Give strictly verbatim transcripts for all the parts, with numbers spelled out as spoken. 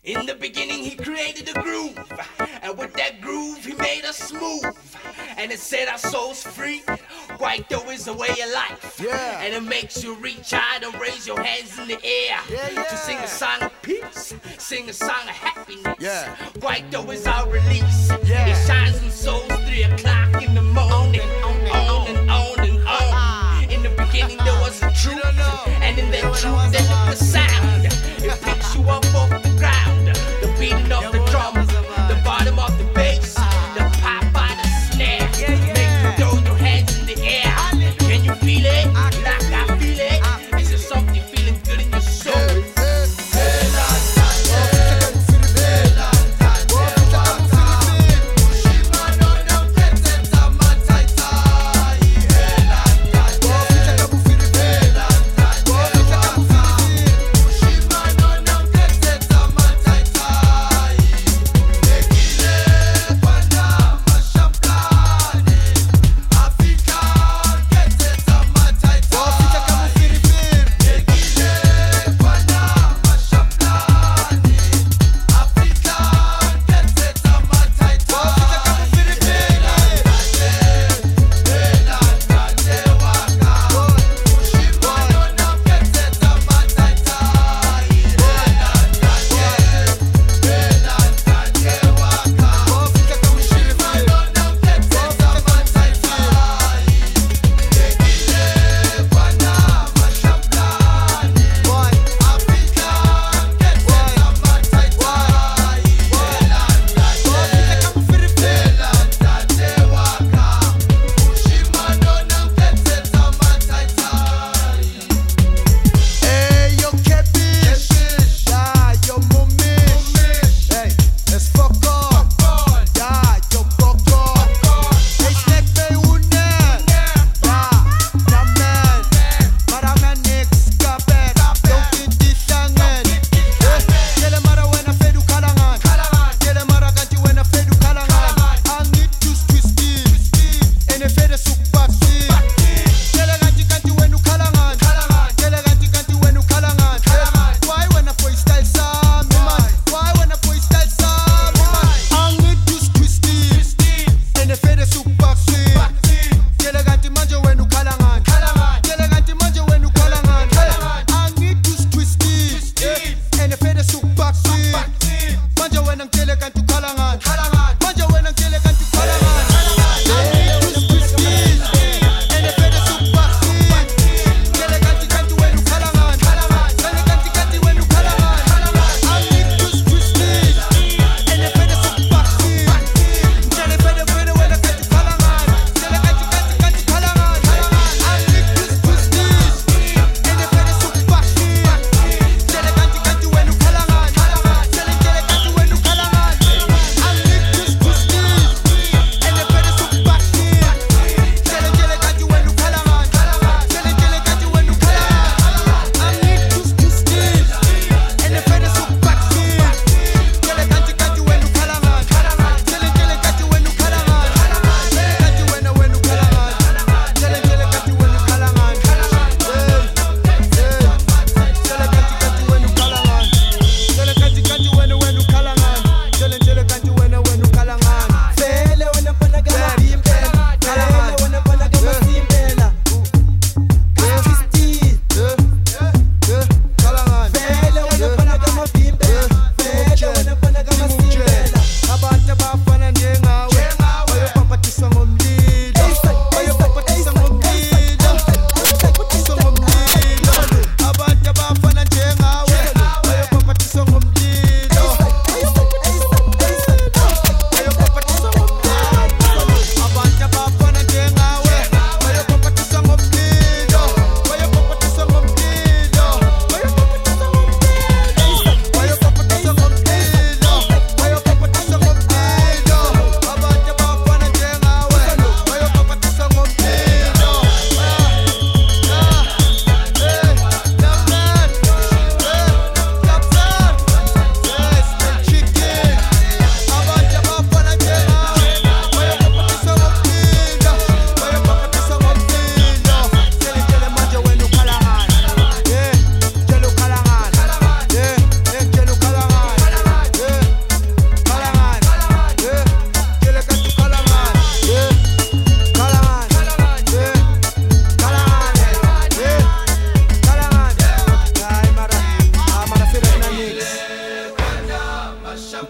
In the beginning he created a groove, and with that groove he made us move, and it set our souls free. Kwaito is a way of life, yeah. And it makes you reach out and raise your hands in the air, yeah, yeah. to sing a song of peace, sing a song of happiness. Yeah. Kwaito is our release, yeah. It shines in souls three o'clock in the morning, on and on and on and on. Uh-huh. In the beginning there was a truth, and in that truth there was the sound. It picks you up off the ground, the beating of the drum, the bottom of the bass, the pop by the snare. Make you throw your hands in the air. Can you feel it? Like I feel it? Is there something feeling good in your soul?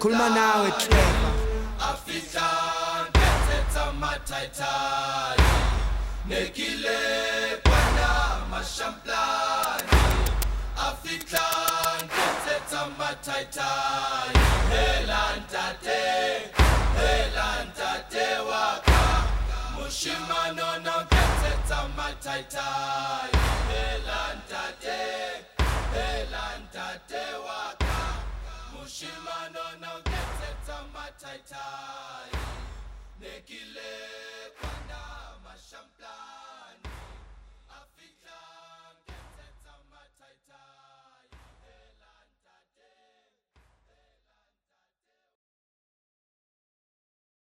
khuluma nawe Clever afika ngethetha mathaithai nekile kwana mashamplani afika ngethetha mathaithai elantate elantate waka mushimano no ngethetha mathaithai elantate elantate waka mushimano no ngethetha mathaithai nekile